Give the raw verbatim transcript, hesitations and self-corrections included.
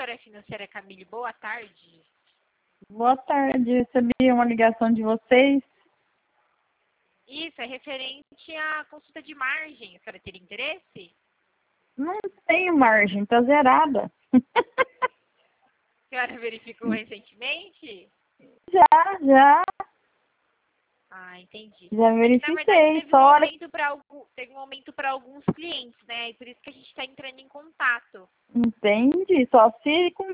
Vitória Financeira, Camille. Boa tarde. Boa tarde. Recebi uma ligação de vocês. Isso, é referente à consulta de margem. A senhora teria interesse? Não tenho margem, tá zerada. A senhora verificou recentemente? Já, já. Ah, entendi. Já É que, verifiquei. na verdade, teve Só um hora... aumento para algum, teve um aumento para alguns clientes, né? E por isso que a gente está entrando em contato. Entendi. Só se